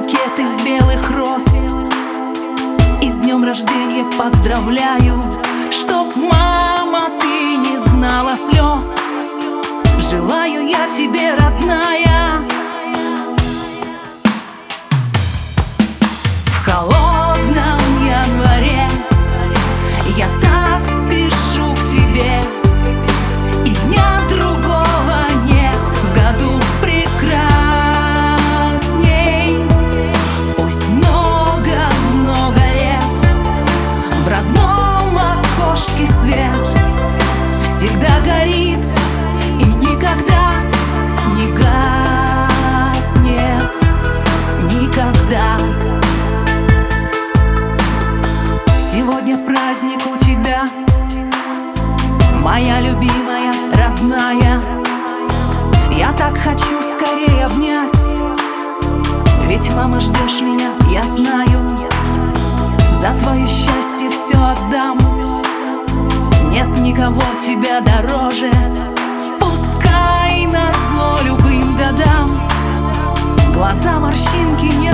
букет из белых роз. И с днем рождения поздравляю, чтоб, мама, ты не знала слез. Желаю я тебе, родная, в холодном январе я так спешу к тебе, и дня другого нет в году прекрасней. Пусть много-много лет в родном окошке свет всегда горит и никогда не гаснет, никогда. Сегодня праздник у тебя, моя любимая, родная. Я так хочу скорее обнять, ведь, мама, ждешь меня, я знаю. За твое счастье все отдам, нет никого тебя дороже. Пускай назло любым годам глаза морщинки не